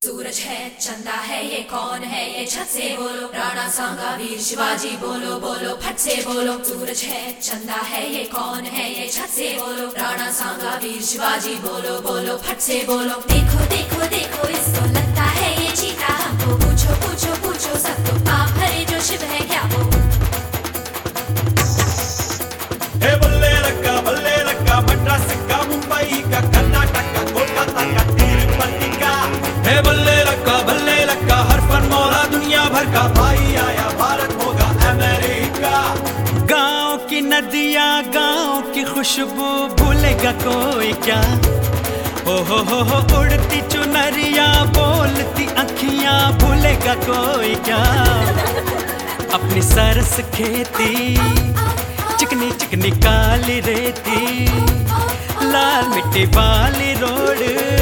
सूरज है चंदा है ये कौन है ये छत से बोलो, राणा सांगा वीर शिवाजी बोलो बोलो फट से बोलो। सूरज है चंदा है ये कौन है ये छत से बोलो, राणा सांगा वीर शिवाजी बोलो बोलो फट से बोलो। देखो देखो देखो इसको लगता है ये चीता, हमको पूछो पूछो पूछो सबको पाप भरे जो शिव है क्या वो। बल्ले लक्का मद्रास का, मुंबई का, कर्नाटक का, कोलकाता का, तिरुपति का। बल्ले लक्का हर फन मौला दुनिया भर का, भाई आया भारत होगा अमेरिका। गांव की नदियां गांव की खुशबू भूलेगा कोई क्या। हो उड़ती चुनरिया बोलती अखियां भूलेगा कोई क्या। अपनी सरस खेती चिकनी चिकनी काली रेती, लाल मिट्टी वाली रोड,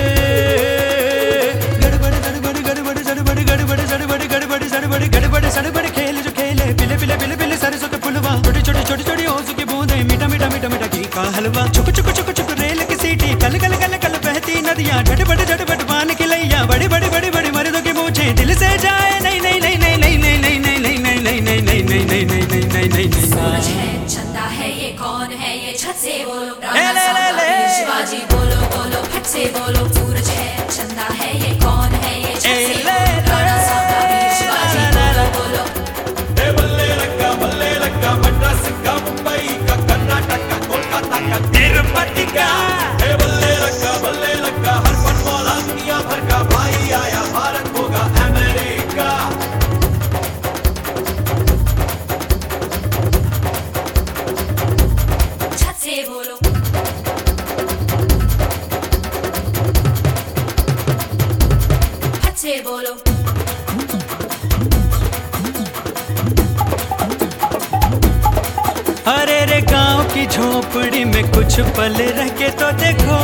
गड़बड़ सड़बड़ खेल जो खेले, पिले पिले पिले पिले सरसों के फुलवा, छोटी छोटी छोटी छोटी ओस की बूंदें, मीठा मीठा मीठा मीठा घी का हलवा। छुक छुक छुक छुक रेल की सीटी, कल कल कल कल बहती नदियां, झटपट पान की लैया, बड़ी बड़ी बड़ी बड़ी मर्दों की मूछें, दिल से जाए नहीं नहीं नहीं नहीं नहीं नहीं नहीं नहीं नहीं नहीं नहीं नहीं नहीं नहीं नहीं नहीं नहीं नहीं। सूरज है चंदा है ये कौन है ये छत से बोलो, राणा सांगा वीर शिवाजी बोलो बोलो फट से बोलो। सूरज है चंदा है ये कौन है ये छत से बोलो, राणा सांगा वीर शिवाजी बोलो बोलो। बल्ले लक्का मद्रास का, मुंबई का, कर्नाटक का, कोलकाता का, तिरुपति का। बल्ले लक्का हर फन मौला दुनिया भर का, भाई आया भारत होगा अमेरिका। छत से बोलो, फट से बोलो। अरे रे गांव की झोपड़ी में कुछ पल रह के तो देखो,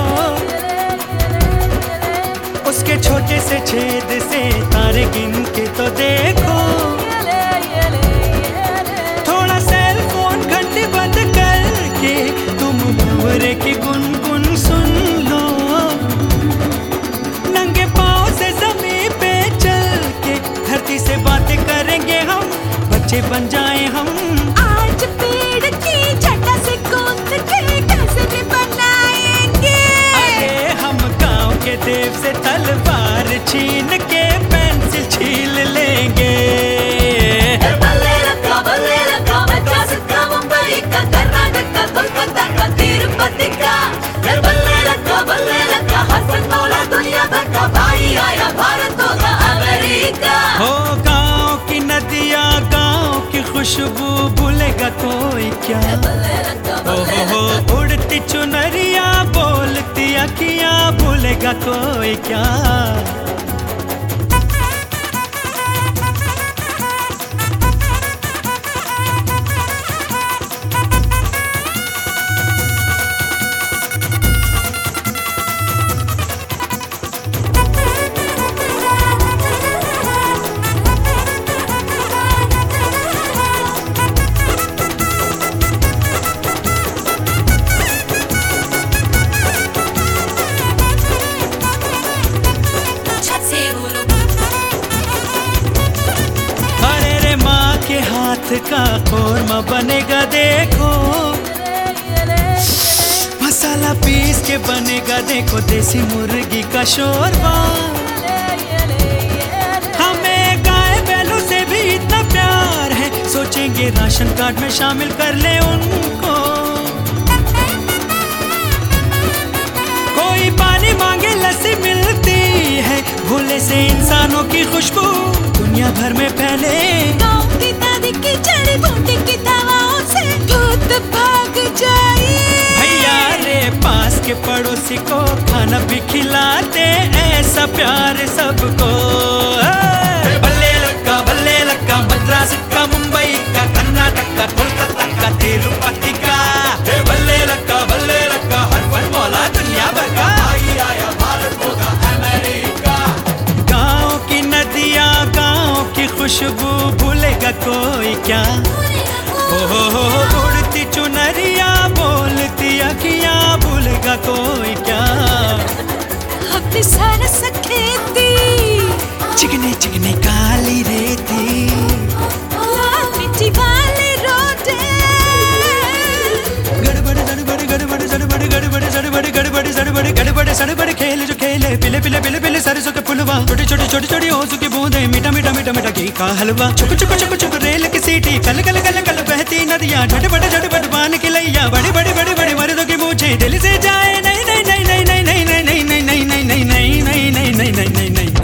उसके छोटे से छेद से तारे गिन के तो देखो। थोड़ा सेल फोन घंटी बंद करके तुम भंवरे की गुनगुन सुन लो, नंगे पाँव से जमीन पे चल के धरती से बातें करेंगे हम, बच्चे बन जाए हम। आज पेड़ की छटा से कूद के कैसे बनाएंगे। अरे हम गांव के देव से तलवार छीन के पेंसिल छील लेंगे। बल्ले लक्का मद्रास का, मुंबई का, कर्नाटक का, कोलकाता का, तिरुपति का। बल्ले लक्का हर फन मौला दुनिया भर का, भाई आया भारत होगा अमेरिका। हो गांव की नदियां गांव की खुशबू भूलेगा कोई क्या। हो उड़ती चुनरिया बोलती अखियां भूलेगा कोई क्या। हाथ का कोरमा बनेगा देखो, मसाला पीस के बनेगा देखो, देसी मुर्गी का शोरबा। हमें गाय बैलों से भी इतना प्यार है, सोचेंगे राशन कार्ड में शामिल कर ले उनको। कोई पानी मांगे लस्सी मिलती है, भोले से इंसानों की खुशबू दुनिया भर में फैले। गाँव की नदी की जड़ी बूटी की दवाओं से भूत भाग जाए। भैया रे पास के पड़ोसी को खाना भी खिलाते, ऐसा प्यार सबको। बल्ले लक्का मद्रास का, मुंबई का, कर्नाटक का, कोलकाता का, तिरुपति का। बल्ले लक्का हर फन मौला दुनिया भर का, भाई आया भारत होगा अमेरिका। गांव की नदियां गांव की खुशबू भूलेगा कोई क्या। हो उड़ती चुनरिया बोलती अखियां भूलेगा कोई क्या। अपनी सरस खेती चिकने चिकने काली रेती, मिट्टी वाले रोटे, गड़बड़ गड़बड़ गड़बड़ गड़बड़ गड़बड़ गड़बड़ गड़बड़ गड़बड़ गड़बड़ सड़बड़ खेल जो खेले, पिले पिले पिले पिले सरसों के फुलवा, छोटी छोटी छोटी छोटी ओसों की बूंदे, मीठा मीठा मीठा मीठा घी का हलवा, चुक चुक चुक चुक रेल की सीटी, कल कल कल कल बहती नदियाँ, झटपट बान की लैया, बड़ी बड़ी बड़ी बड़ी मर्दों की मूछें दिल से जाए नहीं नहीं नहीं नहीं नहीं नहीं नहीं नहीं नहीं नहीं नहीं नहीं नहीं नहीं नहीं नहीं